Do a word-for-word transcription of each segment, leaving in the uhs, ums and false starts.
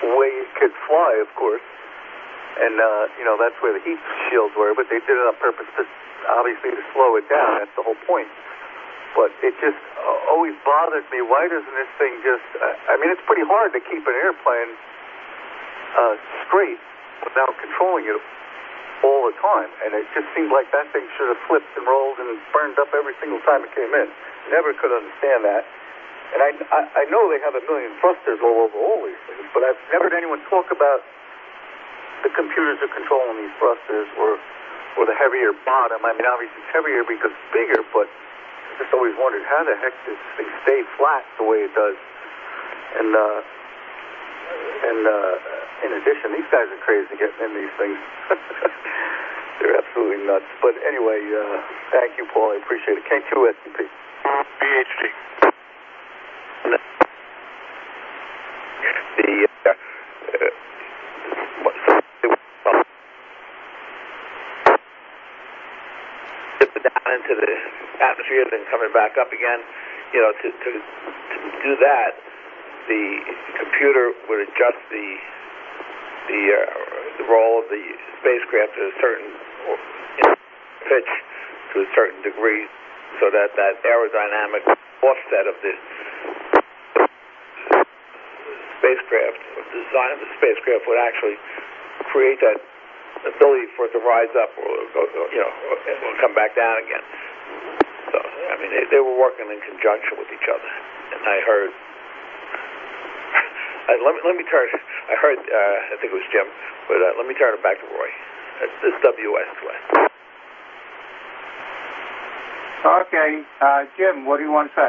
way it could fly, of course. And, uh, you know, that's where the heat shields were, but they did it on purpose to, obviously, to slow it down. That's the whole point. But it just uh, always bothers me. Why doesn't this thing just, uh, I mean, it's pretty hard to keep an airplane uh, straight without controlling it all the time. And it just seems like that thing should have flipped and rolled and burned up every single time it came in. Never could understand that. And I, I, I know they have a million thrusters all over all these things, but I've never heard anyone talk about the computers are controlling these thrusters, or or the heavier bottom. I mean, obviously it's heavier because it's bigger, but I just always wondered how the heck does this thing stay flat the way it does. And uh, and uh, in addition, these guys are crazy getting in these things. They're absolutely nuts. But anyway, uh, thank you, Paul. I appreciate it. K two S C P. B H D. The uh, uh, down into the atmosphere, then coming back up again. You know, to, to, to do that, the computer would adjust the the, uh, the roll of the spacecraft to a certain pitch, to a certain degree, so that that aerodynamic offset of the spacecraft, or the design of the spacecraft, would actually create that ability for it to rise up, or go, you know, or come back down again. So, I mean, they, they were working in conjunction with each other, and I heard. uh, let me let me turn. I heard. Uh, I think it was Jim, but uh, let me turn it back to Roy. This is W S West. Okay, uh, Jim, what do you want to say?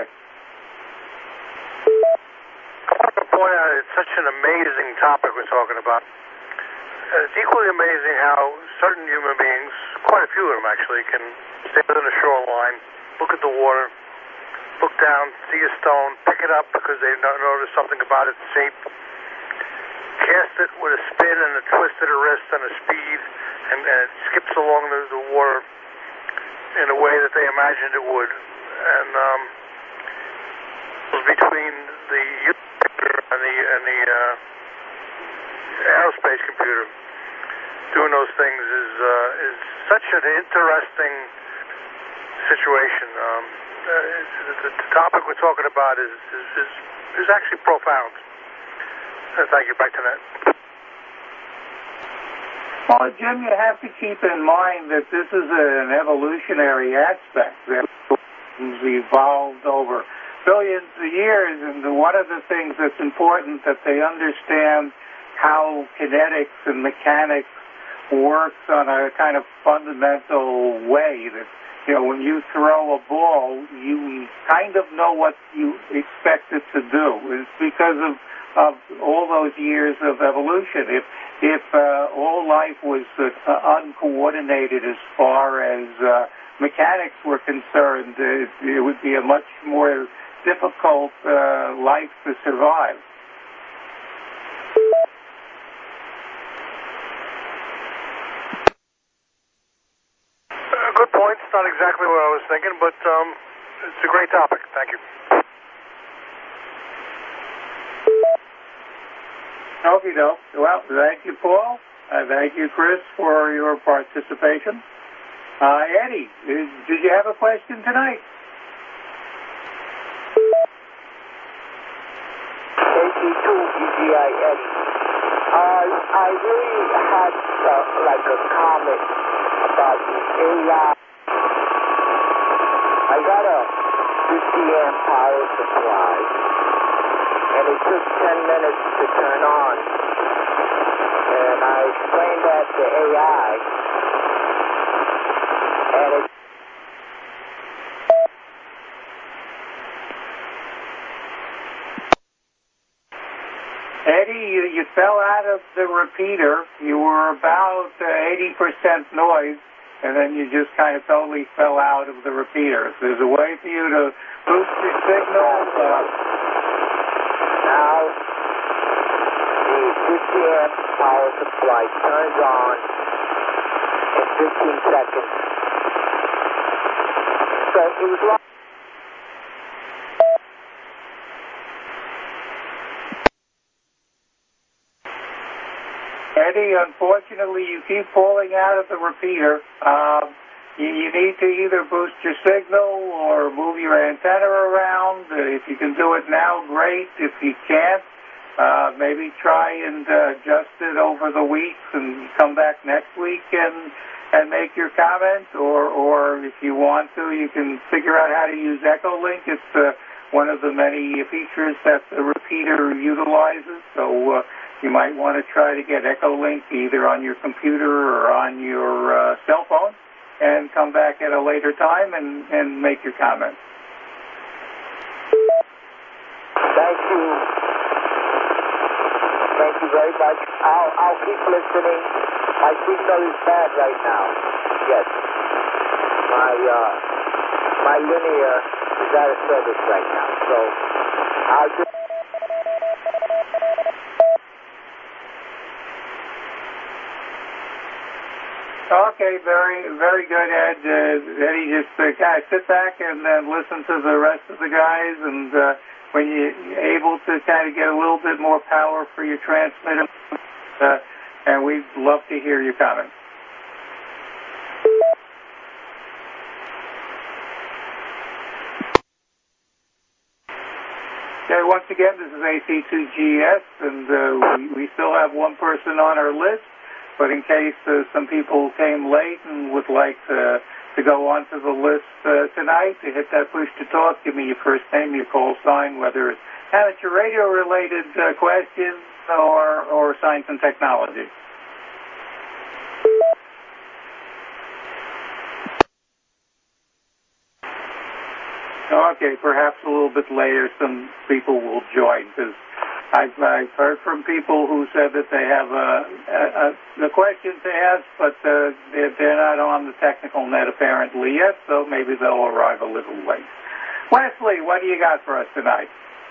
I want to point out it's such an amazing topic we're talking about. It's equally amazing how certain human beings, quite a few of them actually, can stay within a shoreline, look at the water, look down, see a stone, pick it up because they notice something about its shape, cast it with a spin and a twist of the wrist and a speed, and, and it skips along the, the water in a way that they imagined it would. And um, between the computer and the, and the uh, aerospace computer doing those things is uh, is such an interesting situation. Um, uh, the, the topic we're talking about is is, is, is actually profound. Uh, thank you. Back to that. Well, Jim, you have to keep in mind that this is an evolutionary aspect that has evolved over billions of years, and one of the things that's important that they understand how kinetics and mechanics works on a kind of fundamental way. That, you know, when you throw a ball, you kind of know what you expect it to do. It's because of, of all those years of evolution. If if uh, all life was uh, uncoordinated as far as uh, mechanics were concerned, it, it would be a much more difficult uh, life to survive. Good point. It's not exactly what I was thinking, but um, it's a great topic. Thank you. Okay, doke. Well, thank you, Paul. Uh, thank you, Chris, for your participation. Uh, Eddie, did, did you have a question tonight? A T two E G I Eddie. Uh, I really had uh, like a comment about the A I. I got a fifty amp power supply, and it took ten minutes to turn on. And I explained that to A I, and it Eddie, you, you fell out of the repeater. You were about uh, eighty percent noise, and then you just kind of totally fell out of the repeater. If there's a way for you to boost your signal. Uh, now the fifty amp power supply turns on in fifteen seconds. So it was like Eddie, unfortunately, you keep falling out of the repeater. Um, you, you need to either boost your signal or move your antenna around. Uh, if you can do it now, great. If you can't, uh, maybe try and uh, adjust it over the week and come back next week and and make your comment. Or, or if you want to, you can figure out how to use Echolink. It's uh, one of the many features that the repeater utilizes. So uh, you might want to try to get Echolink either on your computer or on your uh, cell phone and come back at a later time and, and make your comment. Thank you. Thank you very much. I'll, I'll keep listening. My signal is bad right now. Yes. My, uh, my linear is out of service right now. So I'll just... Okay, very, very good, Ed. Uh, Eddie, just uh, kind of sit back and then listen to the rest of the guys, and uh, when you're able to kind of get a little bit more power for your transmitter, uh, and we'd love to hear your comments. Okay, once again, this is A C two G S, and uh, we, we still have one person on our list. But in case uh, some people came late and would like to, to go onto the list uh, tonight, to hit that push to talk, give me your first name, your call sign, whether it's amateur radio-related uh, questions or, or science and technology. Okay, perhaps a little bit later some people will join, because I've, I've heard from people who said that they have uh, uh, the questions they ask, but uh, they're, they're not on the technical net apparently yet, so maybe they'll arrive a little late. Wesley, what do you got for us tonight?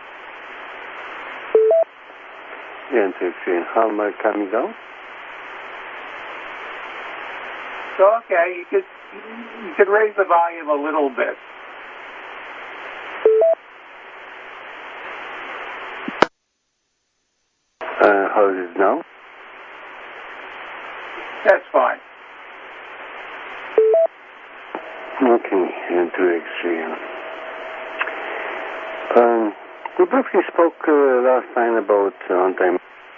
Interesting. How am I coming down? So, okay, you could, you could raise the volume a little bit. Uh, how is it now? That's fine. Okay, and two extreme. Um, we briefly spoke uh, last time about uh, antimatter,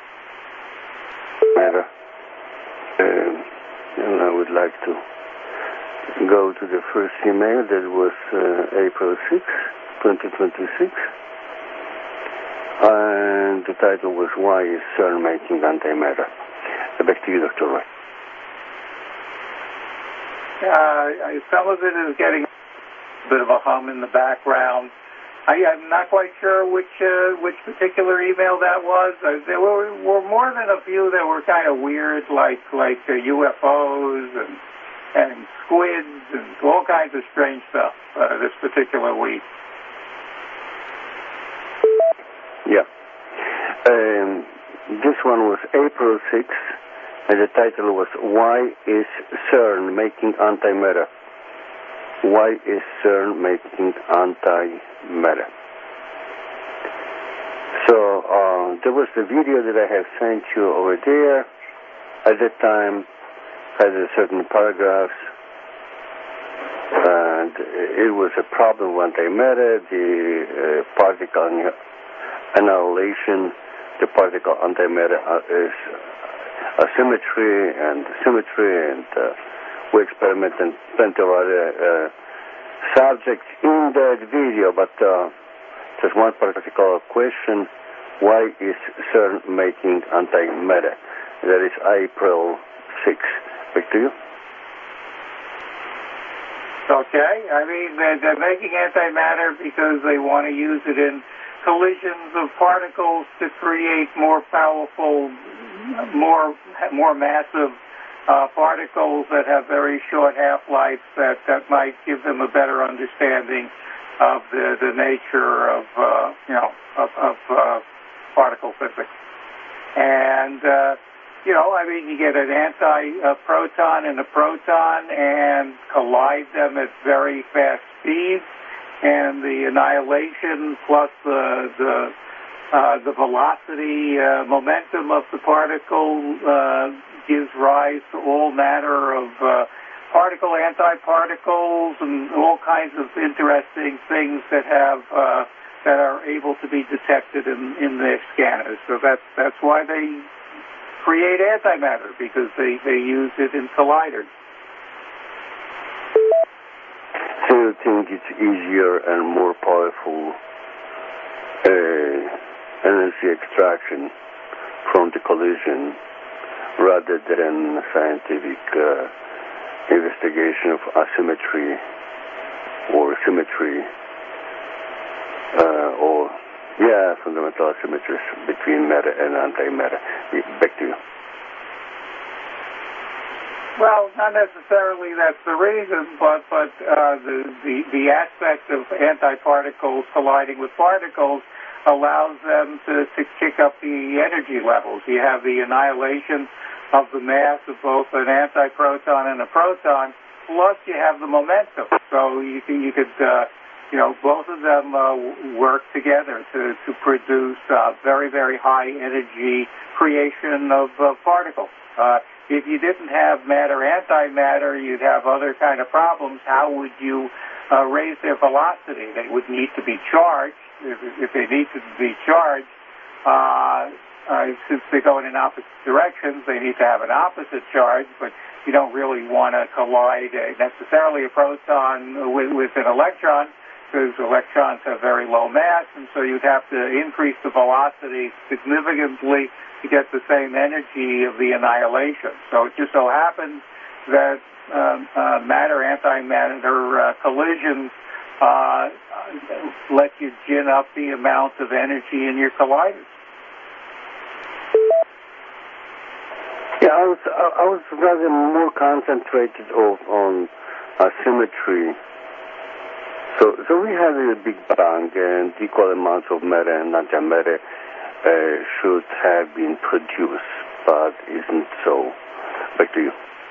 um, and I would like to go to the first email that was uh, April sixth, twenty twenty-six. And the title was, Why is CERN making antimatter? Back to you, Doctor Roy. Uh, some of it is getting a bit of a hum in the background. I, I'm not quite sure which uh, which particular email that was. Uh, there were, were more than a few that were kind of weird, like like uh, U F Os and and squids and all kinds of strange stuff uh, this particular week. Yeah. Um, this one was April sixth, and the title was, Why is CERN making antimatter? Why is CERN making antimatter? So, uh, there was the video that I have sent you over there. At that time, had a certain paragraphs, and it was a problem with antimatter, the uh, particle annihilation, the particle antimatter is asymmetry and symmetry, and uh, we experimented plenty of other uh, subjects in that video, but uh, just one particular question, why is CERN making antimatter? That is April sixth. Back to you. Okay, I mean, they're, they're making antimatter because they want to use it in collisions of particles to create more powerful, more more massive uh, particles that have very short half-lives that, that might give them a better understanding of the, the nature of, uh, you know, of, of uh, particle physics. And, uh, you know, I mean, you get an anti-proton and a proton and collide them at very fast speeds, and the annihilation plus the the uh, the velocity, uh, momentum of the particle uh, gives rise to all manner of uh, particle antiparticles and all kinds of interesting things that have uh, that are able to be detected in, in their scanners. So that's that's why they create antimatter, because they, they use it in colliders. So you think it's easier and more powerful uh, energy extraction from the collision rather than scientific uh, investigation of asymmetry or symmetry uh, or yeah, fundamental asymmetries between matter and antimatter. Back to you. Well, not necessarily that's the reason, but but uh, the, the the aspect of antiparticles colliding with particles allows them to, to kick up the energy levels. You have the annihilation of the mass of both an antiproton and a proton, plus you have the momentum. So you can, you could uh, you know both of them uh, work together to to produce uh, very very high energy creation of uh, particles. Uh, If you didn't have matter antimatter, you'd have other kind of problems. How would you uh, raise their velocity? They would need to be charged. If, if they need to be charged, uh, uh, since they go in opposite directions, they need to have an opposite charge, but you don't really want to collide uh, necessarily a proton with, with an electron, because electrons have very low mass, and so you'd have to increase the velocity significantly to get the same energy of the annihilation. So it just so happens that um, uh, matter-antimatter uh, collisions uh, let you gin up the amount of energy in your colliders. Yeah, I was I was rather more concentrated on, on asymmetry. So so we had a Big Bang and equal amounts of matter and antimatter Uh, should have been produced, but isn't so. Back to you.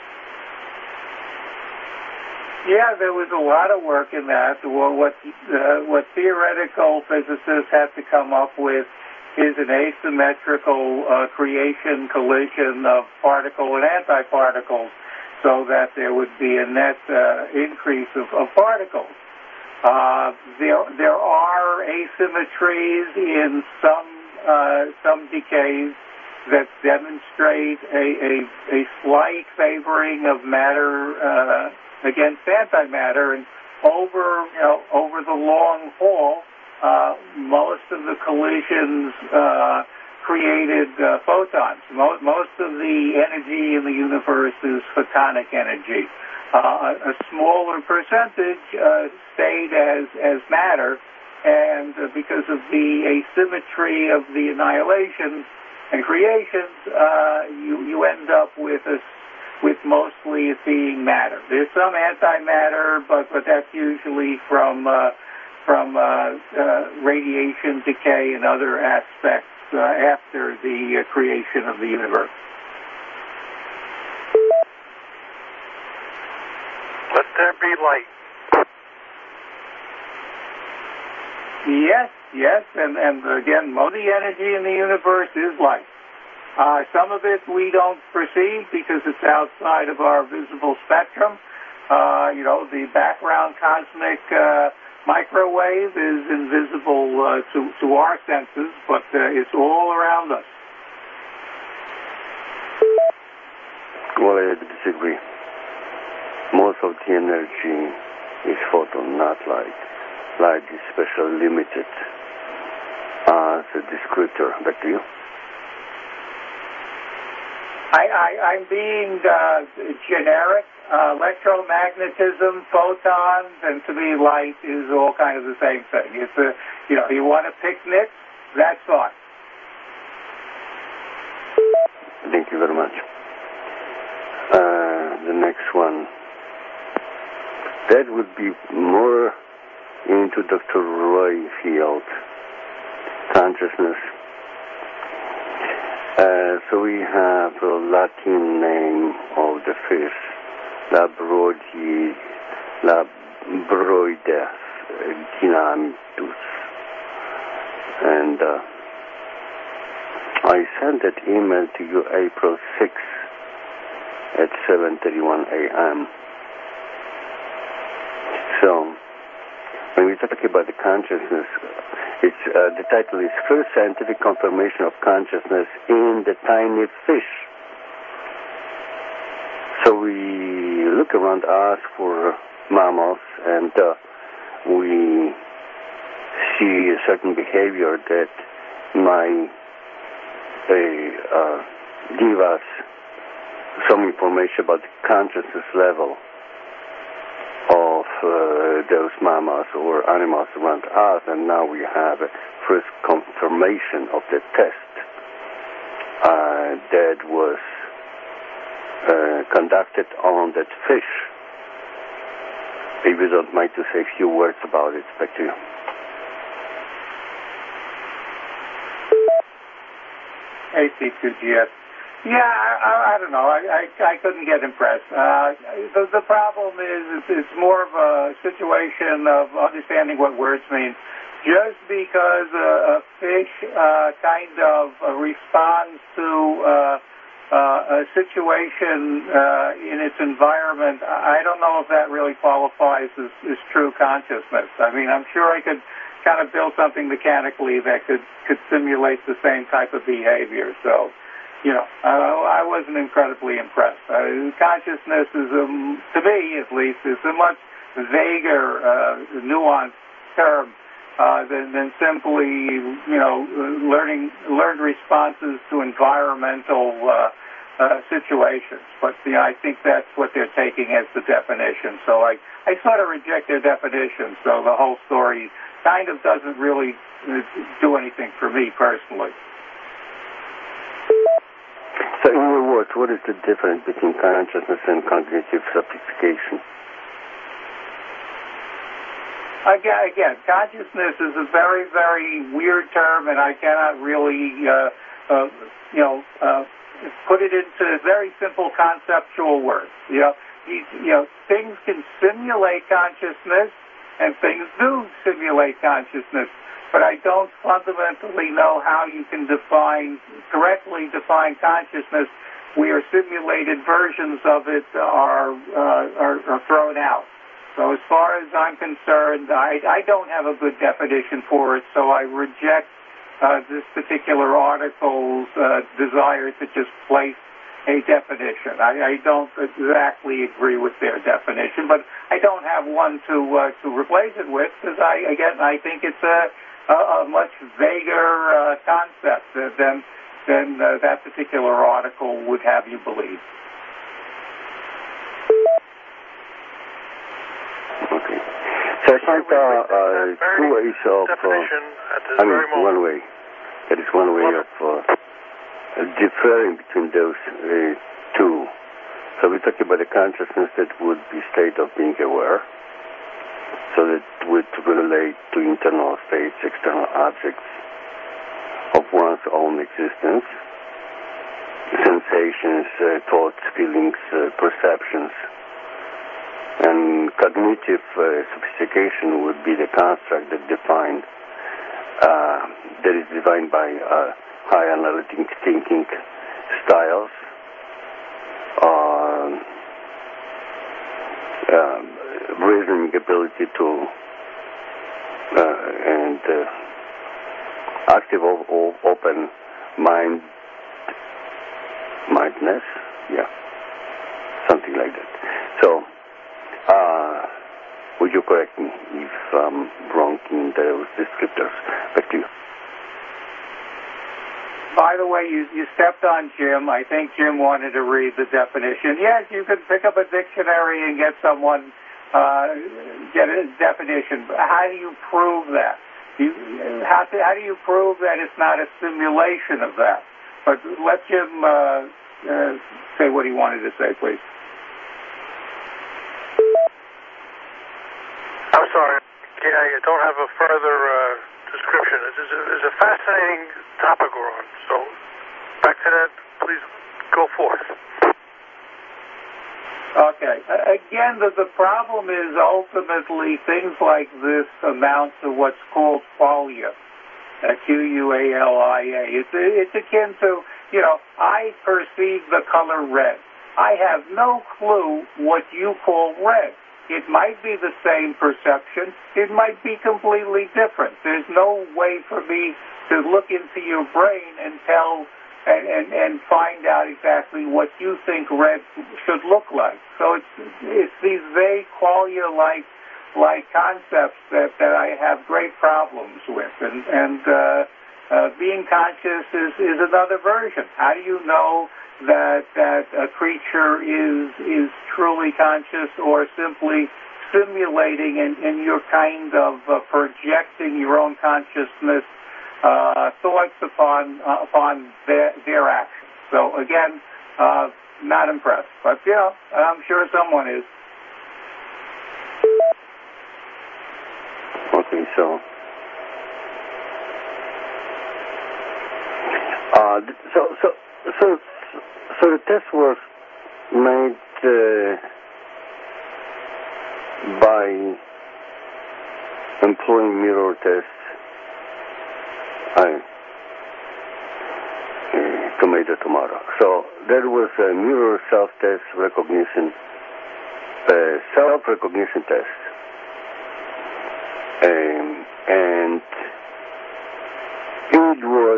Yeah, there was a lot of work in that. Well, what uh, what theoretical physicists have to come up with is an asymmetrical uh, creation collision of particle and antiparticles, so that there would be a net uh, increase of, of particles. Uh, there there are asymmetries in some Uh, some decays that demonstrate a, a, a slight favoring of matter uh, against antimatter, and over you know over the long haul, uh, most of the collisions uh, created uh, photons. Most, most of the energy in the universe is photonic energy. Uh, a, a smaller percentage uh, stayed as as matter. And uh, because of the asymmetry of the annihilations and creations, uh, you you end up with a, with mostly it being matter. There's some antimatter, but but that's usually from uh, from uh, uh, radiation decay and other aspects uh, after the uh, creation of the universe. Let there be light. Yes, yes, and, and again, most of the energy in the universe is light. Uh, some of it we don't perceive because it's outside of our visible spectrum. Uh, you know, the background cosmic uh, microwave is invisible uh, to, to our senses, but uh, it's all around us. Well, I disagree. Most of the energy is photon, not light. Light is special limited as a descriptor. Back to you. I, I, I'm being uh, generic. Uh, electromagnetism, photons, and to me, light is all kind of the same thing. It's a, you know, you want a picnic, that's fine. Thank you very much. Uh, the next one. That would be more into Doctor Roy Field, consciousnh. Uh, so we have a Latin name of the fish, Labrodi, Labroides dynamitus. And uh, I sent that email to you April sixth at seven thirty-one a.m. So, when we talk about the consciousness, it's, uh, the title is First Scientific Confirmation of Consciousness in the Tiny Fish. So we look around us for mammals, and uh, we see a certain behavior that might uh, uh, give us some information about the consciousness level of uh, those mammals or animals around us, and now we have a first confirmation of the test uh, that was uh, conducted on that fish. If you don't mind to say a few words about it, back to you. A C two G S. Yeah, I, I, I don't know. I, I, I couldn't get impressed. Uh, the, the problem is it's, it's more of a situation of understanding what words mean. Just because a, a fish uh, kind of uh, responds to uh, uh, a situation uh, in its environment, I don't know if that really qualifies as, as true consciousness. I mean, I'm sure I could kind of build something mechanically that could, could simulate the same type of behavior. So, you know, uh, I wasn't incredibly impressed. Uh, consciousness is, a, to me at least, is a much vaguer, uh, nuanced term uh, than, than simply, you know, learning learned responses to environmental uh, uh, situations. But you know, I think that's what they're taking as the definition. So I, I sort of reject their definition. So the whole story kind of doesn't really do anything for me personally. So in your words, what is the difference between consciousness and cognitive sophistication? Again, again, consciousness is a very, very weird term, and I cannot really, uh, uh, you know, uh, put it into very simple conceptual words. You know, you, you know, things can simulate consciousness, and things do simulate consciousness. But I don't fundamentally know how you can define, correctly define consciousness where simulated versions of it are, uh, are, are thrown out. So as far as I'm concerned, I, I don't have a good definition for it, so I reject uh, this particular article's uh, desire to just place a definition. I, I don't exactly agree with their definition, but I don't have one to uh, to replace it with, because I, again, I think it's a a, a much vaguer uh, concept than than uh, that particular article would have you believe. Okay. So I think uh, uh, two ways of, uh, I mean, one way. That is one way of uh, differing between those uh, two. So we talk about the consciousness that would be state of being aware. So that would relate to internal states, external objects of one's own existence, sensations, uh, thoughts, feelings, uh, perceptions. And cognitive uh, sophistication would be the construct that defined, uh, that is defined by uh, high analytic thinking styles, uh, um, reasoning ability to uh, and uh, active o- o- open mind mindedness, yeah, something like that. So, uh, would you correct me if I'm wrong in those descriptors? Back to you. By the way, you, you stepped on Jim. I think Jim wanted to read the definition. Yes, you could pick up a dictionary and get someone, uh, get a definition. But how do you prove that? You, how, to, how do you prove that it's not a simulation of that? But let Jim uh, uh, say what he wanted to say, please. I'm sorry. I don't have a further uh, description. It's a, it's a fascinating topic we're on. So back to that, please go forth. Okay. Again, the, the problem is ultimately things like this amount to what's called qualia. uh, Q U A L I A. It's, it's akin to, you know, I perceive the color red. I have no clue what you call red. It might be the same perception. It might be completely different. There's no way for me to look into your brain and tell and, and, and find out exactly what you think red should look like. So it's, it's these vague qualia-like like concepts that, that I have great problems with. And, and uh, uh, being conscious is, is another version. How do you know that that a creature is is truly conscious or simply simulating, and, and you're kind of uh, projecting your own consciousness uh, thoughts upon uh, upon their, their actions? So again, uh, not impressed, but you know, I'm sure someone is. Okay, so uh, so so so. So the test was made uh, by employing mirror tests. I uh, tomato tomato. So there was a mirror self-test recognition, uh, self-recognition test, um, and it was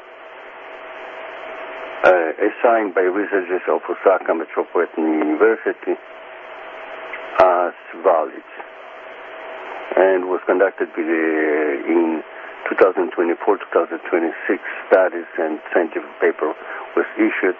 Uh, assigned by researchers of Osaka Metropolitan University as valid, and was conducted with, uh, in twenty twenty-four to twenty twenty-six studies, and scientific paper was issued.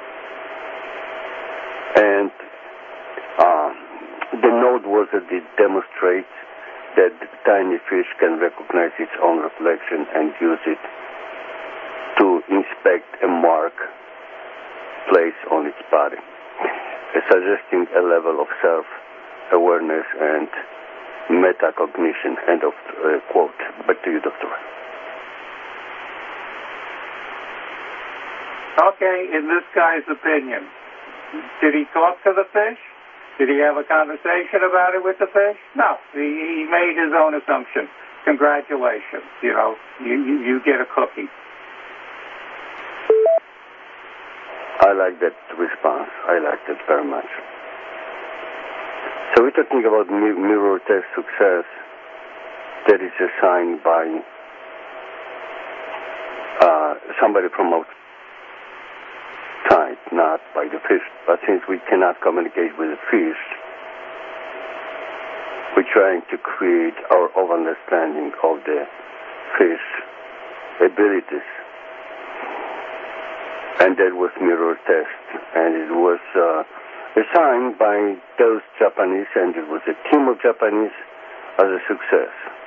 And um, the note was that it demonstrates that the tiny fish can recognize its own reflection and use it to inspect a mark placed on its body, suggesting a level of self-awareness and metacognition. End of uh, quote. Back to you, Doctor. Okay, in this guy's opinion, did he talk to the fish? Did he have a conversation about it with the fish? No, he, he made his own assumption. Congratulations, you know, you, you, you get a cookie. I like that response. I like that very much. So we're talking about mirror test success that is assigned by uh, somebody from outside, not by the fish. But since we cannot communicate with the fish, we're trying to create our own understanding of the fish abilities. And that was mirror test, and it was uh, assigned by those Japanese, and it was a team of Japanese as a success.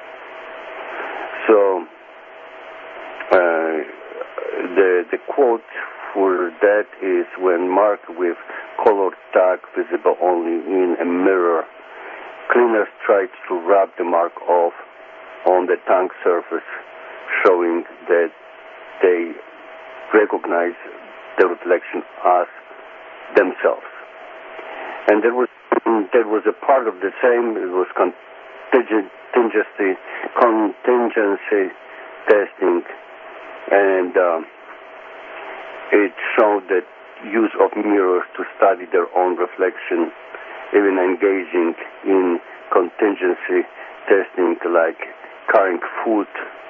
So uh, the the quote for that is, when marked with colored tag visible only in a mirror, cleaners tried to rub the mark off on the tank surface, showing that they recognize the reflection as themselves. And there was there was a part of the same. It was contingency contingency testing, and um, it showed that use of mirrors to study their own reflection, even engaging in contingency testing, like carrying food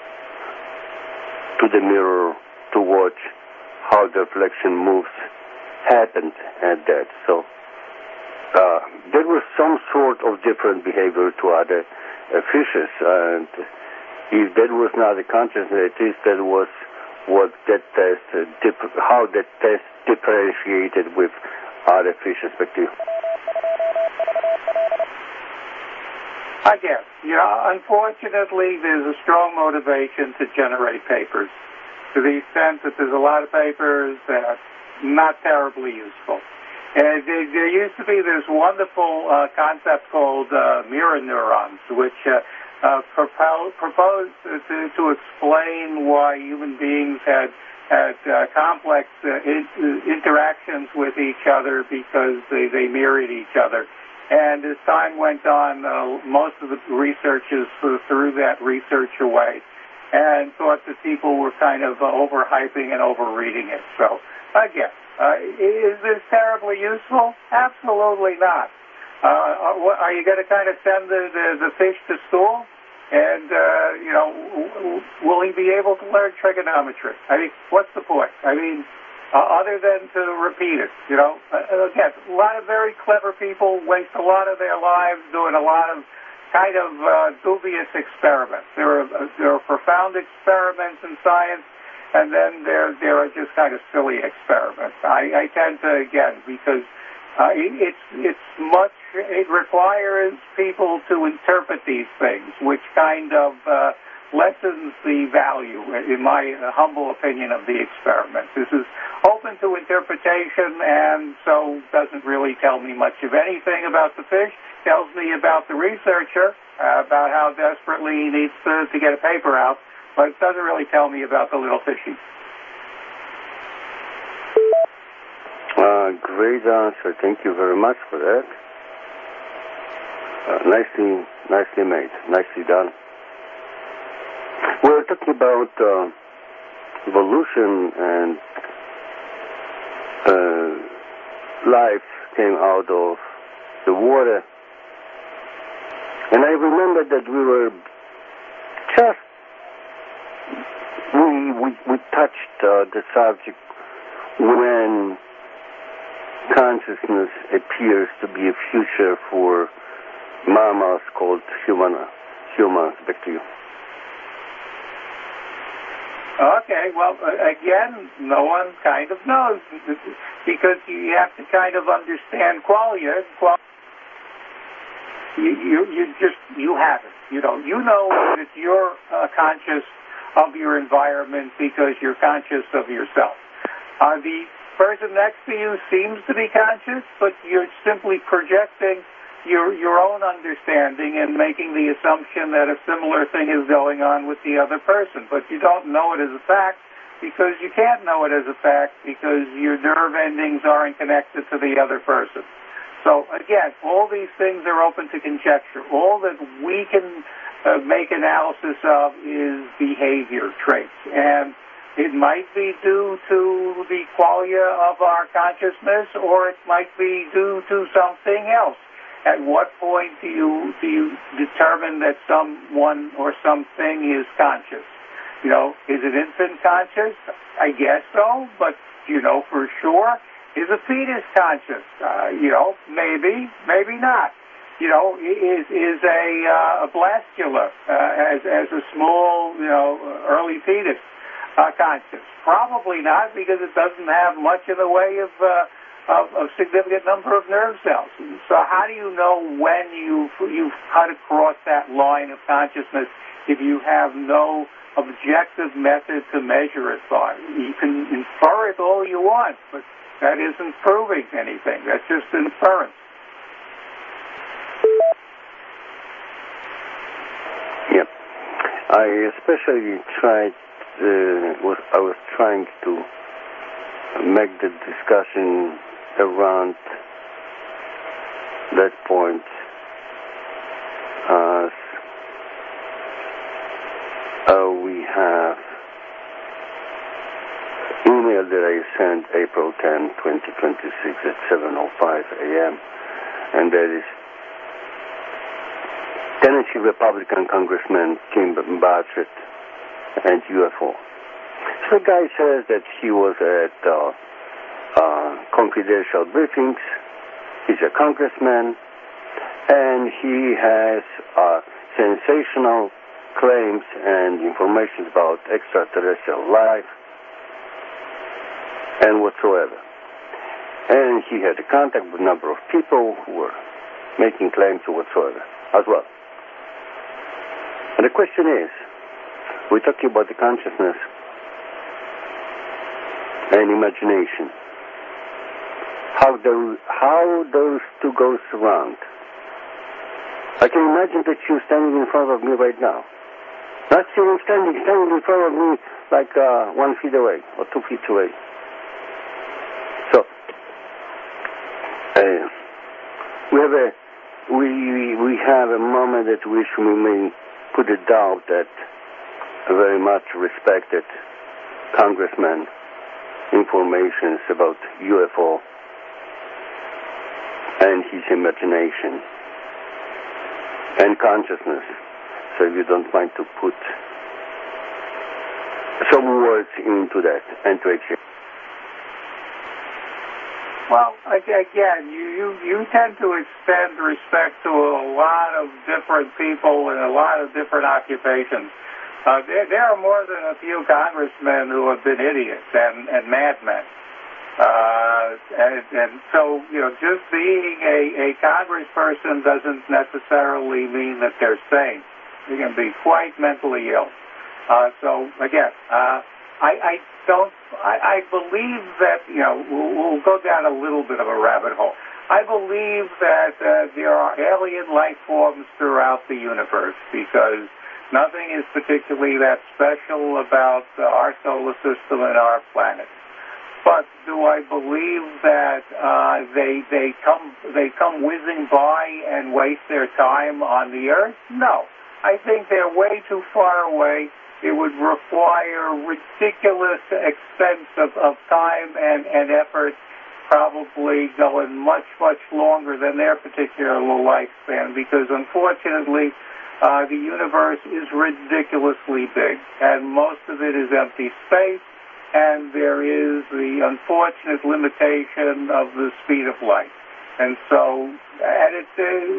to the mirror to watch how the reflection moves, happened at that. So uh, there was some sort of different behavior to other uh, fishes, and if that was not a consciousness, at least that was what that test, uh, dip- how that test differentiated with other fish perspective. I guess. You know, unfortunately, there's a strong motivation to generate papers, to the extent that there's a lot of papers that are not terribly useful. And there, there used to be this wonderful uh, concept called uh, mirror neurons, which uh, uh, propel, proposed to, to explain why human beings had had uh, complex uh, in, interactions with each other because they, they mirrored each other. And as time went on, uh, most of the researchers threw that research away. and thought that people were kind of uh, overhyping and overreading it. So, again, uh, is this terribly useful? Absolutely not. Uh, are you going to kind of send the, the, the fish to school? And, uh, you know, will he be able to learn trigonometry? I mean, what's the point? I mean, uh, other than to repeat it, you know? Uh, again, a lot of very clever people waste a lot of their lives doing a lot of kind of uh, dubious experiments. There are, uh, there are profound experiments in science, and then there, there are just kind of silly experiments. I, I tend to, again, because uh, it's, it's much, it requires people to interpret these things, which kind of uh, lessens the value, in my humble opinion, of the experiment. This is open to interpretation, and so doesn't really tell me much of anything about the fish. Tells me about the researcher, uh, about how desperately he needs to, to get a paper out, but it doesn't really tell me about the little fishy. Uh, great answer. Thank you very much for that. Uh, nicely, nicely made. Nicely done. We're talking about uh, evolution, and uh, life came out of the water. And I remember that we were just, we, we, we touched uh, the subject when consciousness appears to be a future for mammals called humana, humans. Back to you. Okay, well, again, no one kind of knows, because you have to kind of understand qualia. Qual- you, you, you just, you have it. You know, you know that you're uh, conscious of your environment because you're conscious of yourself. Uh, the person next to you seems to be conscious, but you're simply projecting your your own understanding and making the assumption that a similar thing is going on with the other person. But you don't know it as a fact, because you can't know it as a fact, because your nerve endings aren't connected to the other person. So again, all these things are open to conjecture. All that we can uh, make analysis of is behavior traits. And it might be due to the qualia of our consciousness, or it might be due to something else. At what point do you do you determine that someone or something is conscious? You know, is an infant conscious? I guess so, but you know for sure. Is a fetus conscious? Uh, you know, maybe, maybe not. You know, is is a, uh, a blastula uh, as as a small, you know, early fetus uh, conscious? Probably not, because it doesn't have much in the way of uh, of a significant number of nerve cells. So how do you know when you you've cut across that line of consciousness if you have no objective method to measure it by? You can infer it all you want, but that isn't proving anything. That's just inference. Yep. I especially tried, uh, was, I was trying to make the discussion around that point as uh, we have email that I sent April tenth, twenty twenty-six at seven oh five a.m. and that is Tennessee Republican Congressman Kim Bartlett and U F O. So the guy says that he was at uh, uh, confidential briefings. He's a congressman, and he has uh, sensational claims and information about extraterrestrial life and whatsoever. And he had a contact with a number of people who were making claims or whatsoever as well. And the question is, we're talking about the consciousness and imagination. How those, how those two goes around. I can imagine that you're standing in front of me right now. Not even standing, standing in front of me like uh, one feet away or two feet away. So, uh, we have a we we have a moment at which we may put a doubt that a very much respected congressman information about U F O and his imagination and consciousness. So if you don't mind to put some words into that and to explain. Well, again, you, you, you tend to extend respect to a lot of different people and a lot of different occupations. Uh, there, there are more than a few congressmen who have been idiots and, and madmen. Uh, and, and so, you know, just being a, a congressperson doesn't necessarily mean that they're sane. They can be quite mentally ill. Uh, so, again, uh, I, I don't, I, I believe that, you know, we'll, we'll go down a little bit of a rabbit hole. I believe that uh, there are alien life forms throughout the universe because nothing is particularly that special about uh, our solar system and our planet. But do I believe that uh, they they come they come whizzing by and waste their time on the Earth? No. I think they're way too far away. It would require ridiculous expense of, of time and, and effort, probably going much, much longer than their particular lifespan, because unfortunately, uh, the universe is ridiculously big, and most of it is empty space, and there is the unfortunate limitation of the speed of light. And so, and it's,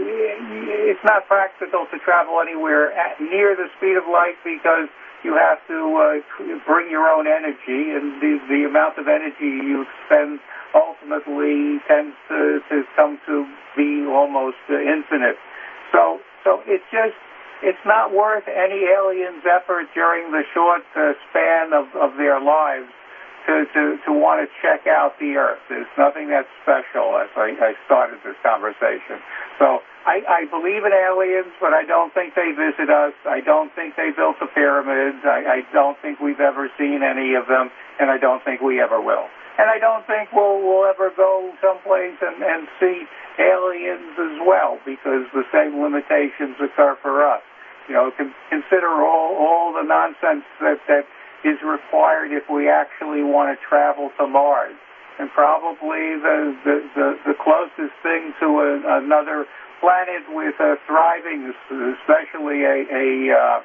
uh, it's not practical to travel anywhere at, near the speed of light because you have to uh, bring your own energy, and the, the amount of energy you expend ultimately tends to, to come to be almost uh, infinite. So, so it's just, it's not worth any alien's effort during the short uh, span of, of their lives to, to, to want to check out the Earth. There's nothing that's special, as I, I started this conversation. So I, I believe in aliens, but I don't think they visit us. I don't think they built the pyramids. I, I don't think we've ever seen any of them, and I don't think we ever will. And I don't think we'll, we'll ever go someplace and, and see aliens as well, because the same limitations occur for us. You know, con- consider all, all the nonsense that, that is required if we actually want to travel to Mars. And probably the, the, the, the closest thing to a, another planet with a thriving, especially a a, uh,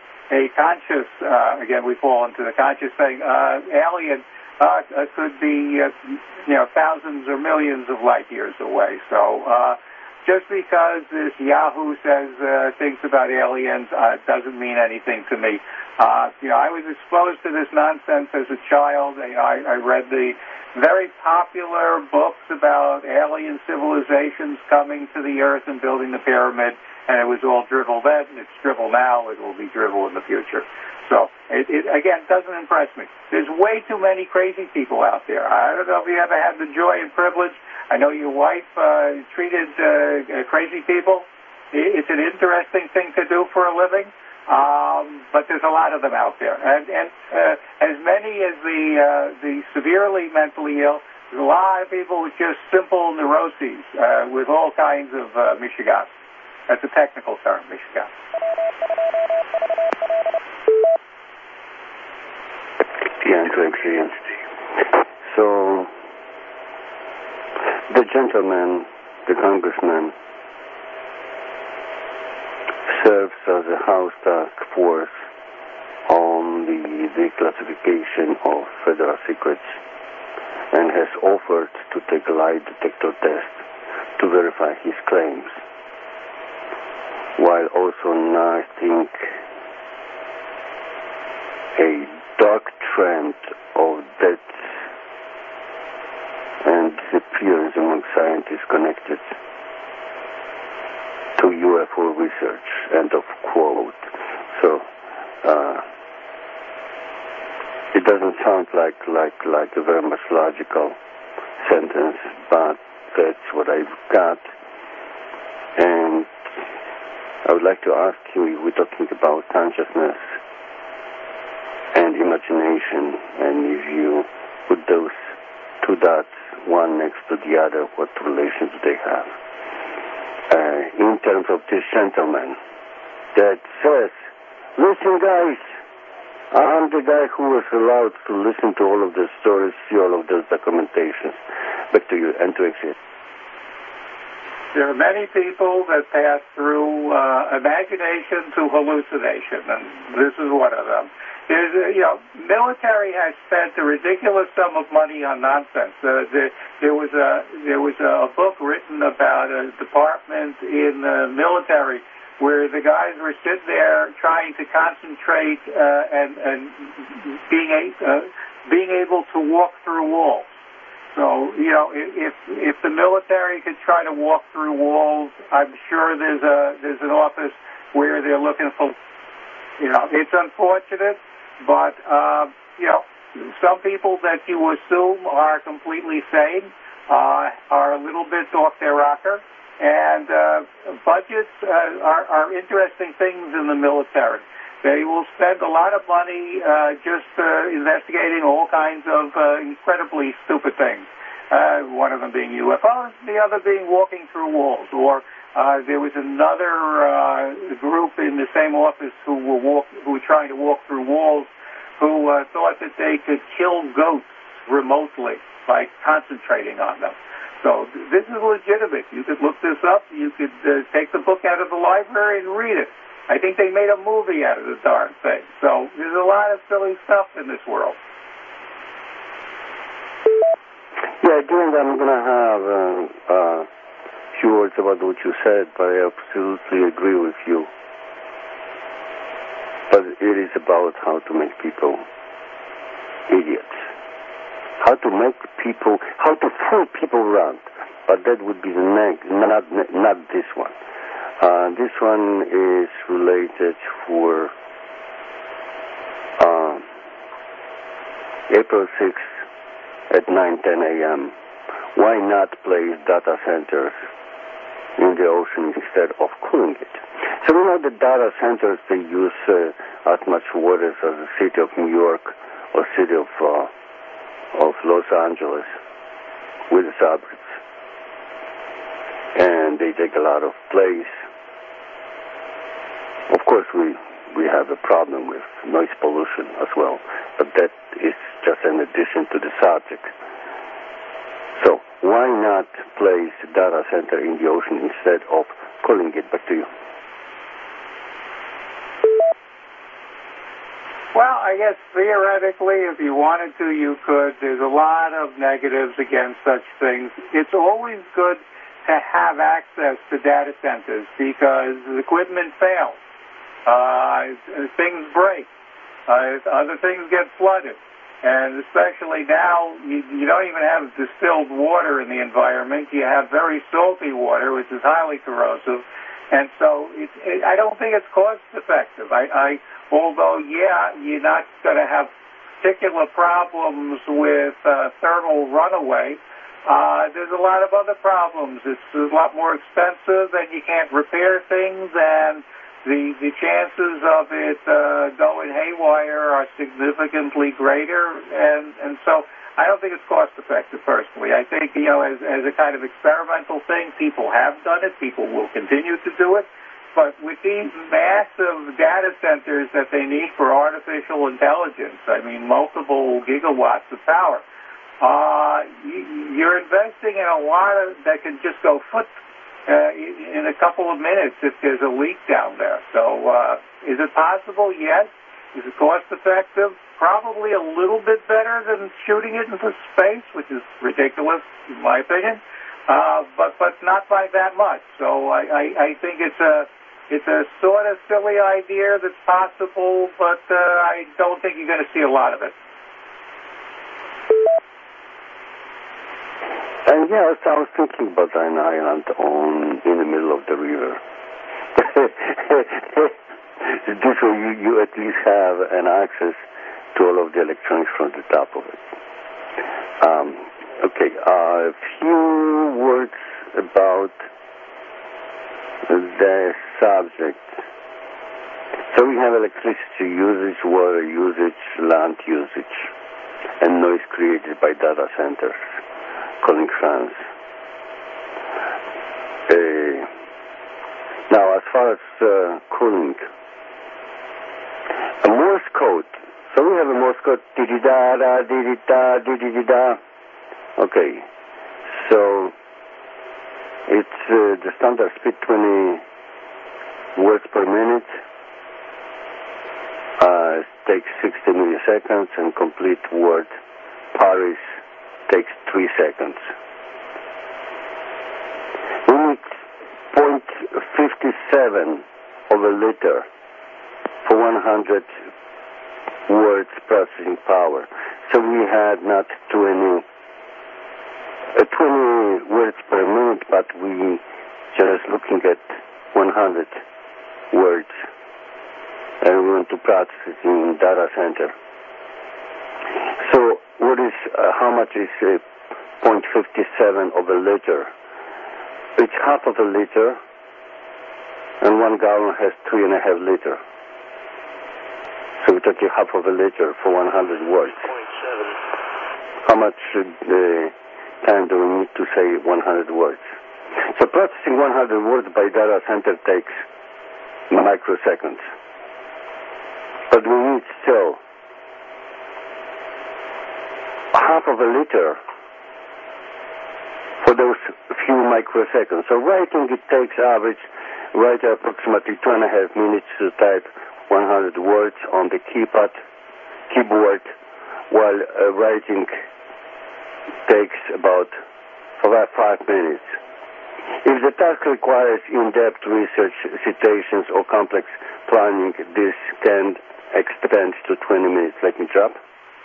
a conscious, uh, again we fall into the conscious thing, uh, alien uh, could be, uh, you know, thousands or millions of light years away. So uh, just because this Yahoo says uh, things about aliens uh, doesn't mean anything to me. Uh, you know, I was exposed to this nonsense as a child. You know, I, I read the very popular books about alien civilizations coming to the Earth and building the pyramid, and it was all drivel then, it's drivel now, it will be drivel in the future. So, it, it again, doesn't impress me. There's way too many crazy people out there. I don't know if you ever had the joy and privilege. I know your wife uh, treated uh, crazy people. It's an interesting thing to do for a living. Um, but there's a lot of them out there, and, and uh, as many as the uh, the severely mentally ill. There's a lot of people with just simple neuroses, uh, with all kinds of uh, mishigas. That's a technical term, mishigas. Yeah, exactly. So the gentleman, the congressman, serves as a House task force on the declassification of federal secrets and has offered to take a lie detector test to verify his claims, while also narrating a dark trend of deaths and disappearance among scientists connected to U F O research, end of quote. So, uh, it doesn't sound like, like, like a very much logical sentence, but that's what I've got. And I would like to ask you, we're talking about consciousness and imagination, and if you put those two dots, one next to the other, what relation do they have? Uh, in terms of this gentleman that says, listen guys, I'm the guy who was allowed to listen to all of the stories, see all of those documentations. Back to you, and to exit. There are many people that pass through uh, imagination to hallucination, and this is one of them. There's, a, you know, military has spent a ridiculous sum of money on nonsense. Uh, there, there was a there was a book written about a department in the military where the guys were sitting there trying to concentrate uh, and and being a, uh, being able to walk through walls. So, you know, if if the military could try to walk through walls, I'm sure there's a there's an office where they're looking for. You know, it's unfortunate, but uh, you know, some people that you assume are completely sane uh, are a little bit off their rocker. And uh, budgets uh, are, are interesting things in the military. They will spend a lot of money uh, just uh, investigating all kinds of uh, incredibly stupid things. Uh, one of them being U F Os, the other being walking through walls. Or uh, there was another uh, group in the same office who were walk, who were trying to walk through walls, who uh, thought that they could kill goats remotely by concentrating on them. So this is legitimate. You could look this up. You could uh, take the book out of the library and read it. I think they made a movie out of the darn thing. So there's a lot of silly stuff in this world. Yeah, again, I'm going to have uh, a few words about what you said, but I absolutely agree with you. But it is about how to make people idiots. How to make people, how to fool people around. But that would be the next, not, not this one. Uh, this one is related for uh, April sixth at nine ten a.m. Why not place data centers in the ocean instead of cooling it? So we know the data centers, they use uh, as much water as the city of New York or city of uh, of Los Angeles with the suburbs. And they take a lot of place. Of course, we, we have a problem with noise pollution as well, but that is just an addition to the subject. So why not place a data center in the ocean instead of cooling it? Back to you. Well, I guess theoretically, if you wanted to, you could. There's a lot of negatives against such things. It's always good to have access to data centers because the equipment fails. Uh, things break. Uh, other things get flooded. And especially now, you, you don't even have distilled water in the environment. You have very salty water, which is highly corrosive. And so it, it, I don't think it's cost effective. I, I, although, yeah, you're not going to have particular problems with uh, thermal runaway, uh, there's a lot of other problems. It's a lot more expensive, and you can't repair things, and the, the chances of it uh, going haywire are significantly greater. And, and so I don't think it's cost effective, personally. I think, you know, as, as a kind of experimental thing, people have done it. People will continue to do it. But with these massive data centers that they need for artificial intelligence, I mean, multiple gigawatts of power, uh, you, you're investing in a lot of, that can just go foot uh, in a couple of minutes if there's a leak down there. So uh, is it possible? Yes. Is it cost effective? Probably a little bit better than shooting it into space, which is ridiculous, in my opinion, uh, but but not by that much. So I, I, I think it's a it's a sort of silly idea that's possible, but uh, I don't think you're going to see a lot of it. And yes, I was thinking about an island on in the middle of the river. This way you, you at least have an access to all of the electronics from the top of it. Um, okay, uh, a few words about the subject. So we have electricity usage, water usage, land usage, and noise created by data centers, calling fans. Uh, now, as far as uh, cooling, a Morse code So we have a Morse code, di-di-da-da, di-di-da, di-di-da. Okay, so it's uh, the standard speed, twenty words per minute. Uh, it takes sixty milliseconds, and complete word Paris takes three seconds. We need zero point five seven of a liter for one hundred words processing power. So we had not twenty, uh, twenty words per minute, but we just looking at one hundred words. And we want to process it in data center. So what is, uh, how much is uh, zero point five seven of a liter? It's half of a liter, and one gallon has three and a half liter. So we're talking half of a liter for one hundred words. zero point seven. How much uh, time do we need to say one hundred words? So processing one hundred words by data center takes microseconds. But we need still half of a liter for those few microseconds. So writing, it takes average, write approximately two and a half minutes to type one hundred words on the keypad, keyboard, while uh, writing takes about five, five minutes. If the task requires in-depth research, citations, or complex planning, this can extend to twenty minutes. Let me drop.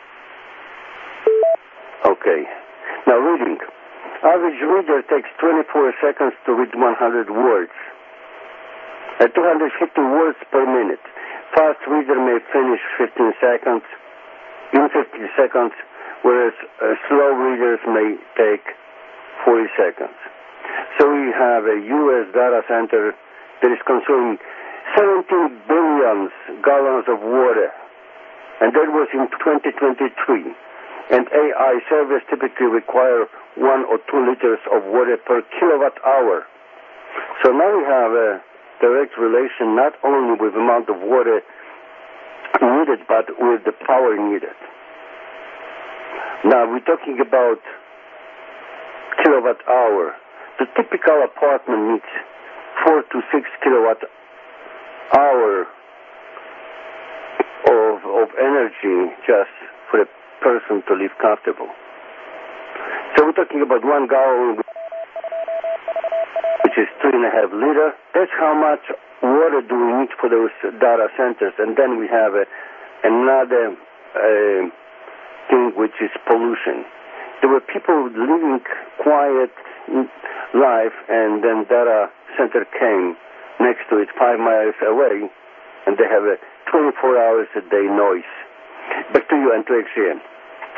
Okay. Now reading. Average reader takes twenty-four seconds to read one hundred words. At two hundred fifty words per minute. Fast reader may finish fifteen seconds, in fifteen seconds, whereas uh, slow readers may take forty seconds. So we have a U S data center that is consuming seventeen billion gallons of water, and that was in twenty twenty-three. And A I servers typically require one or two liters of water per kilowatt hour. So now we have a direct relation not only with the amount of water needed, but with the power needed. Now we're talking about kilowatt hour. The typical apartment needs four to six kilowatt hour of, of energy just for a person to live comfortable. So we're talking about one gallon, which is three and a half liter. That's how much water do we need for those data centers. And then we have a, another uh, thing, which is pollution. There were people living quiet life, and then data center came next to it, five miles away, and they have a twenty-four hours a day noise. Back to you and to A C N.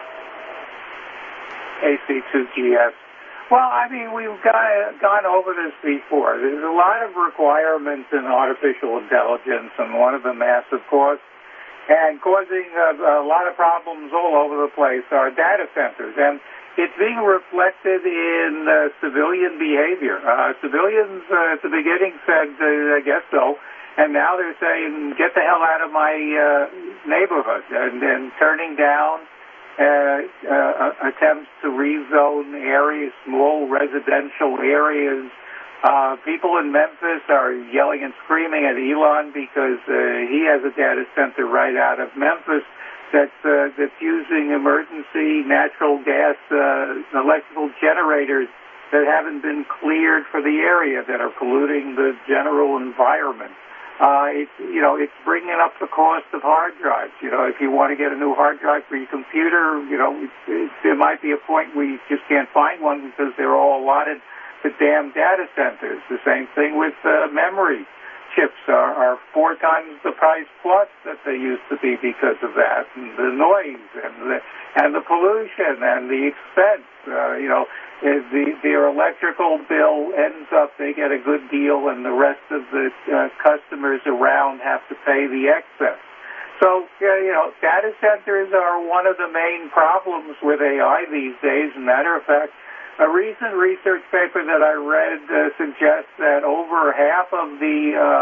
A C two G S. Well, I mean, we've got, gone over this before. There's a lot of requirements in artificial intelligence, and one of them, massive cost, and causing a, a lot of problems all over the place are data centers. And it's being reflected in uh, civilian behavior. Uh, civilians uh, at the beginning said, uh, I guess so, and now they're saying, get the hell out of my uh, neighborhood, and then turning down uh, uh, attempts to rezone areas, small residential areas. Uh, people in Memphis are yelling and screaming at Elon because uh, he has a data center right out of Memphis that's, uh, that's using emergency natural gas uh, electrical generators that haven't been cleared for the area, that are polluting the general environment. Uh, it's, you know, it's bringing up the cost of hard drives. You know, if you want to get a new hard drive for your computer, you know, it, it, there might be a point where you just can't find one because they're all allotted to damn data centers. The same thing with uh, memory. Chips are, are four times the price plus that they used to be because of that, and the noise and the and the pollution and the expense. Uh, you know, the their electrical bill ends up, they get a good deal, and the rest of the uh, customers around have to pay the excess. So, uh, you know, data centers are one of the main problems with A I these days. As a matter of fact, a recent research paper that I read uh, suggests that over half of the uh,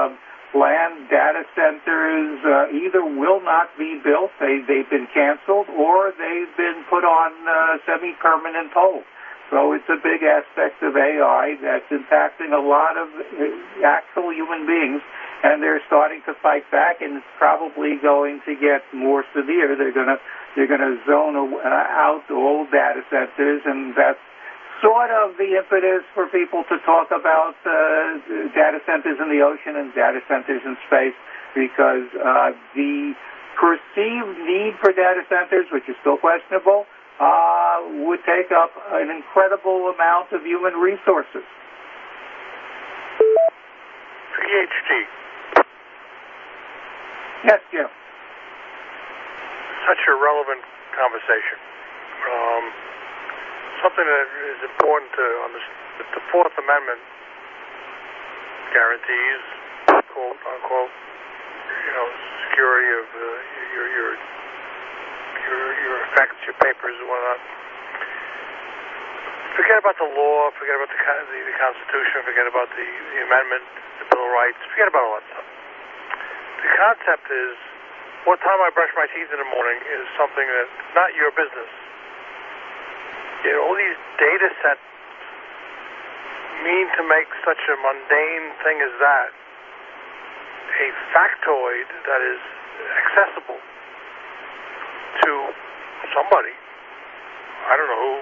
land data centers uh, either will not be built, they, they've been canceled, or they've been put on uh, semi-permanent hold. So it's a big aspect of A I that's impacting a lot of actual human beings, and they're starting to fight back, and it's probably going to get more severe. They're going to they're going to zone uh, out all data centers, and that's sort of the impetus for people to talk about uh, data centers in the ocean and data centers in space, because uh, the perceived need for data centers, which is still questionable, uh, would take up an incredible amount of human resources. PhD. Yes, Jim. Such a relevant conversation. Um, something that is important to understand. The Fourth Amendment guarantees, quote unquote, you know, security of uh, your your your your effects, your papers, and whatnot. Forget about the law. Forget about the the, the Constitution. Forget about the, the amendment, the Bill of Rights. Forget about all that stuff. The concept is, what time I brush my teeth in the morning is something that's not your business. You know, all these data sets mean to make such a mundane thing as that a factoid that is accessible to somebody. I don't know who.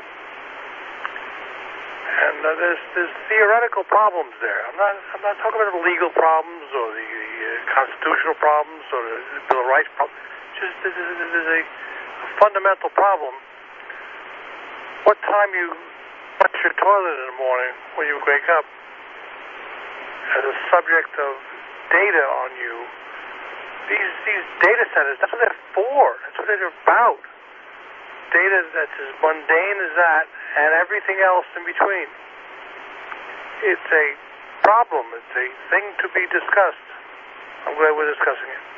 And uh, there's there's theoretical problems there. I'm not I'm not talking about the legal problems or the, the uh, constitutional problems or the, the Bill of Rights problems. Just there's, there's a, a fundamental problem. What time you flush your toilet in the morning when you wake up as a subject of data on you. These these data centers, that's what they're for. That's what they're about. Data that's as mundane as that and everything else in between. It's a problem. It's a thing to be discussed. I'm glad we're discussing it.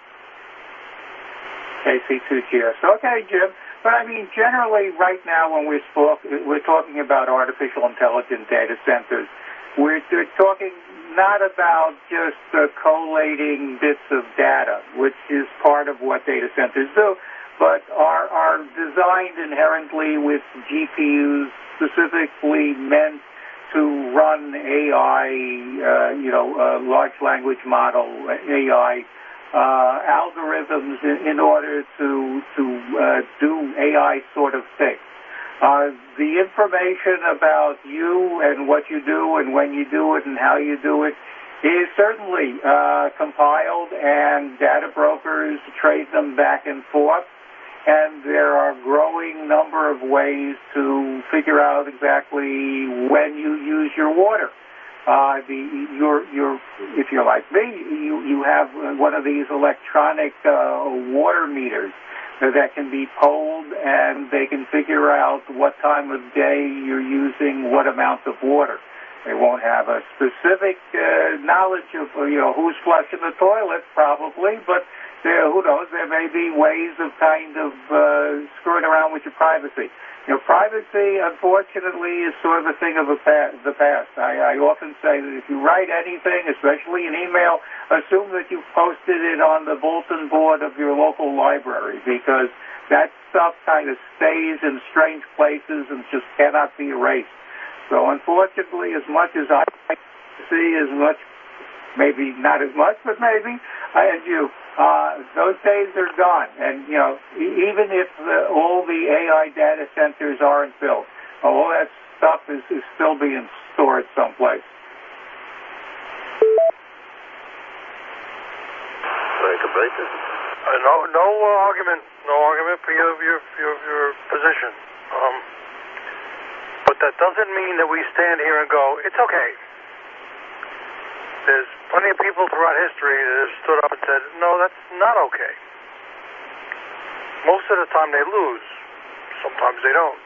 K C two G S. Okay, Jim. But I mean, generally, right now, when we're, spoke, we're talking about artificial intelligence data centers, we're, we're talking not about just uh, collating bits of data, which is part of what data centers do, but are, are designed inherently with G P Us specifically meant to run A I, uh, you know, uh, large language model, A I uh, algorithms in, in order to to uh, do A I sort of things. Uh, the information about you and what you do and when you do it and how you do it is certainly uh, compiled, and data brokers trade them back and forth. And there are a growing number of ways to figure out exactly when you use your water. Uh, the, you're, you're, if you're like me, you, you have one of these electronic uh, water meters that can be polled, and they can figure out what time of day you're using what amount of water. They won't have a specific uh, knowledge of, you know, who's flushing the toilet, probably, but there, who knows, there may be ways of kind of uh, screwing around with your privacy. You know, privacy, unfortunately, is sort of a thing of a pa- the past. I, I often say that if you write anything, especially an email, assume that you've posted it on the bulletin board of your local library, because that stuff kind of stays in strange places and just cannot be erased. So unfortunately, as much as I see, as much, maybe not as much, but maybe, I as you, uh, those days are gone. And, you know, even if the, all the A I data centers aren't built, all that stuff is, is still being stored someplace. Break a break this? Uh, no, no uh, argument, no argument for your your your, your position. Um, but that doesn't mean that we stand here and go, it's okay. There's plenty of people throughout history that have stood up and said, no, that's not okay. Most of the time they lose. Sometimes they don't.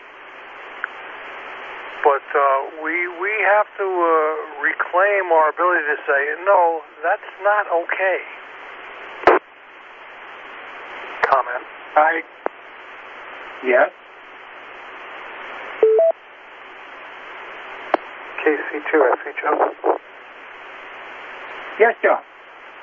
But uh, we we have to uh, reclaim our ability to say, no, that's not okay. Comment. I, yes? K C two S H O. Yes, John.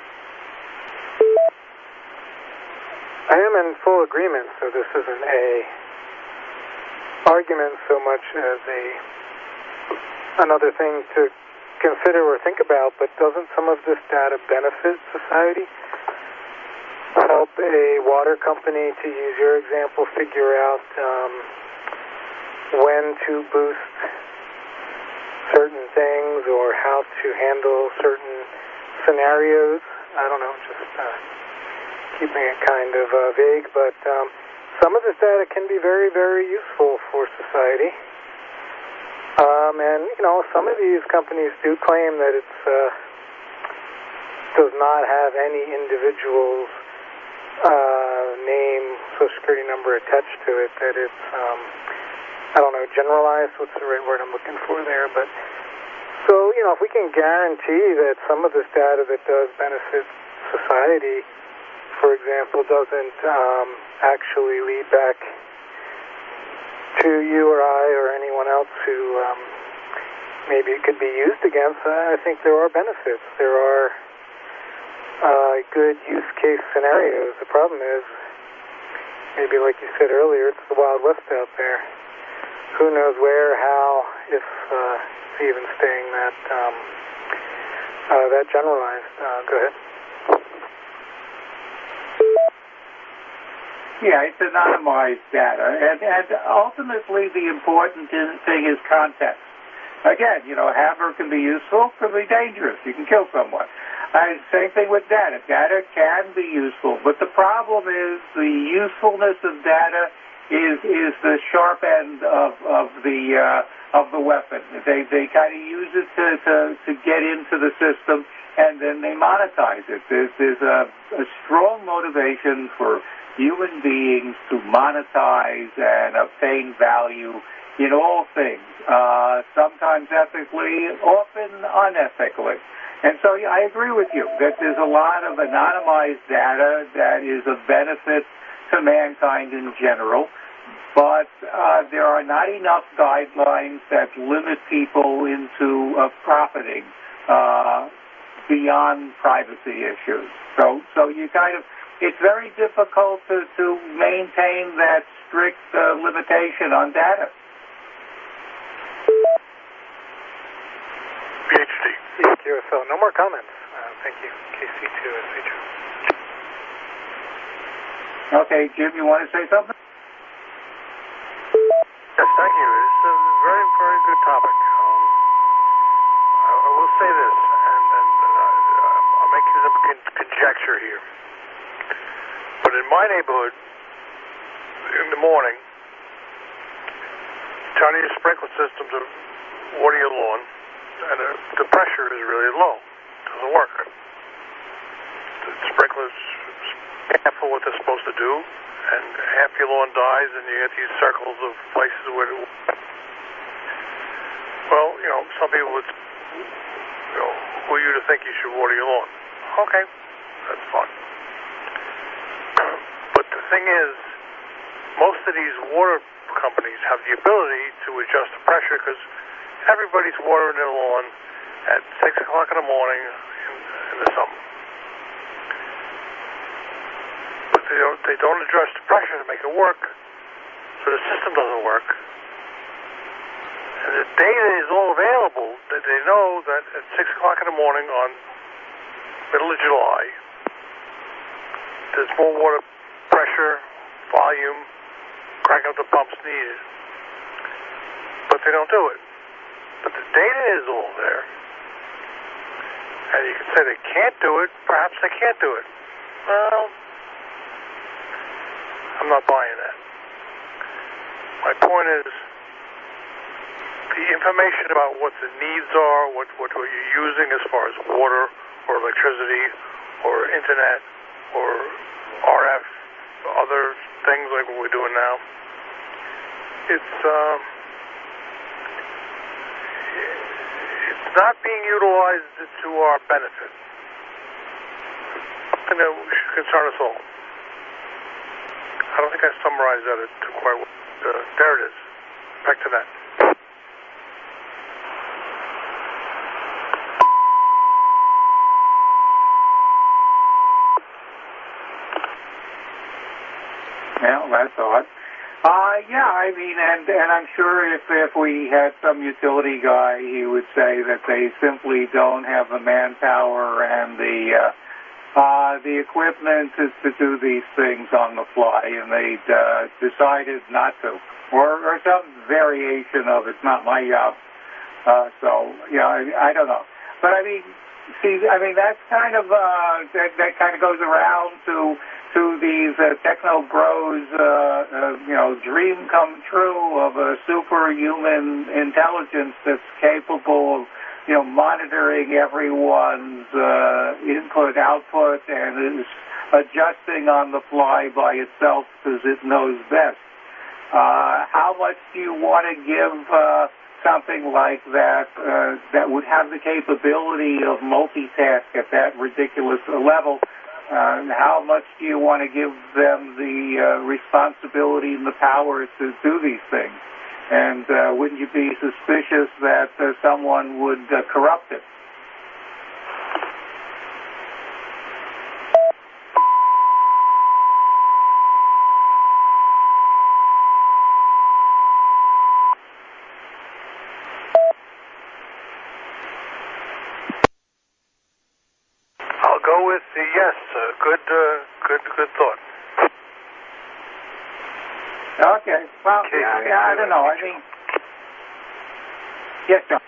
I am in full agreement, so this isn't a argument so much as a another thing to consider or think about, but doesn't some of this data benefit society? Help a water company, to use your example, figure out um, when to boost certain things or how to handle certain scenarios. I don't know, just uh, keeping it kind of uh, vague, but um, some of this data can be very, very useful for society. Um, and, you know, some of these companies do claim that it's uh, does not have any individual's uh, name, social security number attached to it, that it's, um, I don't know, generalized, what's the right word I'm looking for there, but so, you know, if we can guarantee that some of this data that does benefit society, for example, doesn't um, actually lead back to you or I or anyone else who um, maybe it could be used against, I think there are benefits. There are uh, good use case scenarios. The problem is, maybe like you said earlier, it's the Wild West out there. Who knows where, how, if uh, it's even staying that um, uh, that generalized. Uh, go ahead. Yeah, it's anonymized data, and, and ultimately the important thing is context. Again, you know, hammer can be useful, can be dangerous. You can kill someone. Uh, same thing with data. Data can be useful, but the problem is the usefulness of data is is the sharp end of of the uh, of the weapon. They they kind of use it to, to to get into the system, and then they monetize it. There's there's a, a strong motivation for human beings to monetize and obtain value in all things, uh, sometimes ethically, often unethically. And so yeah, I agree with you that there's a lot of anonymized data that is of benefit to mankind in general, but uh, there are not enough guidelines that limit people into uh, profiting uh, beyond privacy issues. So, so you kind of It's very difficult to, to maintain that strict uh, limitation on data. PhD. E Q S L. No more comments. Uh, thank you. K C two S H O. Okay, Jim, you want to say something? Yes, thank you. It's a very, very good topic. Um, I, I will say this, and, and uh, I'm making some con- conjecture here. But in my neighborhood, in the morning, Chinese sprinkler systems are water your lawn, and uh, the pressure is really low. It doesn't work. The sprinklers half of what they're supposed to do, and half your lawn dies, and you get these circles of places where it... Well, you know, some people would, you know, who are you to think you should water your lawn? Okay, that's fine. But the thing is, most of these water companies have the ability to adjust the pressure because everybody's watering their lawn at six o'clock in the morning in, in the summer. But they don't, they don't adjust the pressure to make it work, so the system doesn't work. And the data is all available that they know that at six o'clock in the morning on middle of July, there's more water pressure, volume, cranking up the pumps needed. But they don't do it. But the data is all there. And you can say they can't do it. Perhaps they can't do it. Well, I'm not buying that. My point is, the information about what the needs are, what, what, what you're using as far as water or electricity or internet or R F, other things like what we're doing now, it's um, it's not being utilized to our benefit. Something that should concern us all. I don't think I summarized that quite well. Uh, there it is. Back to that. I thought. Uh, yeah, I mean, and, and I'm sure if, if we had some utility guy, he would say that they simply don't have the manpower and the, uh, uh, the equipment to, to do these things on the fly, and they'd, uh, decided not to. Or, or some variation of it's not my job. Uh, so, yeah, I, I don't know. But I mean, see, I mean, that's kind of, uh, that, that kind of goes around to, to these uh, techno bros, uh, uh, you know, dream come true of a superhuman intelligence that's capable of, you know, monitoring everyone's uh, input, output, and is adjusting on the fly by itself because it knows best. Uh, how much do you want to give uh, something like that uh, that would have the capability of multitask at that ridiculous level? Uh, how much do you want to give them the uh, responsibility and the power to do these things? And uh, wouldn't you be suspicious that uh, someone would uh, corrupt it? I'll go with the yes. Uh, good, uh, good, good thought. Okay. Well, Okay. yeah, yeah, I don't know. I mean, yes, John.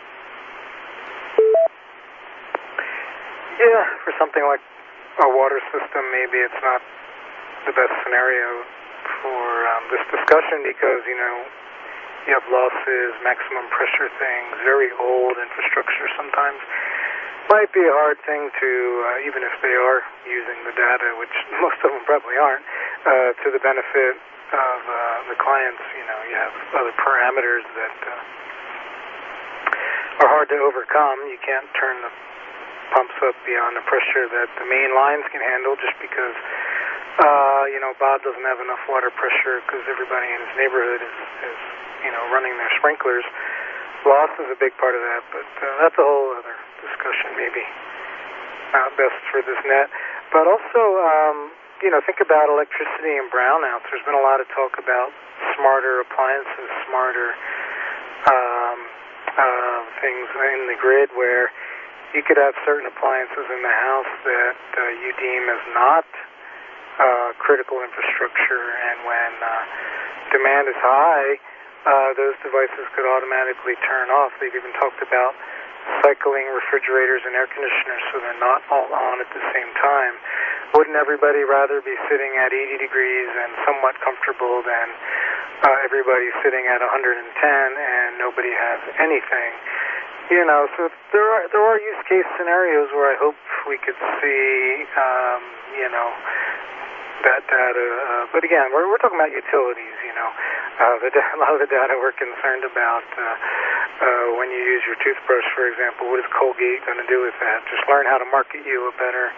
Yeah, for something like a water system, maybe it's not the best scenario for um, this discussion because, you know, you have losses, maximum pressure things, very old infrastructure sometimes. Might be a hard thing to, uh, even if they are using the data, which most of them probably aren't, uh, to the benefit of uh, the clients. You know, you have other parameters that uh, are hard to overcome. You can't turn the pumps up beyond the pressure that the main lines can handle just because, uh, you know, Bob doesn't have enough water pressure because everybody in his neighborhood is, is, you know, running their sprinklers. Loss is a big part of that, but uh, that's a whole other discussion, maybe not best for this net. But also, um, you know, think about electricity and brownouts. There's been a lot of talk about smarter appliances, smarter um, uh, things in the grid where you could have certain appliances in the house that uh, you deem as not uh, critical infrastructure, and when uh, demand is high, Uh, those devices could automatically turn off. They've even talked about cycling refrigerators and air conditioners so they're not all on at the same time. Wouldn't everybody rather be sitting at eighty degrees and somewhat comfortable than uh, everybody sitting at one hundred ten and nobody has anything? You know, so there are there are use case scenarios where I hope we could see, um, you know, that data. Uh, but again, we're we're talking about utilities. You know, uh, the a lot of the data we're concerned about uh, uh, when you use your toothbrush, for example. What is Colgate going to do with that? Just learn how to market you a better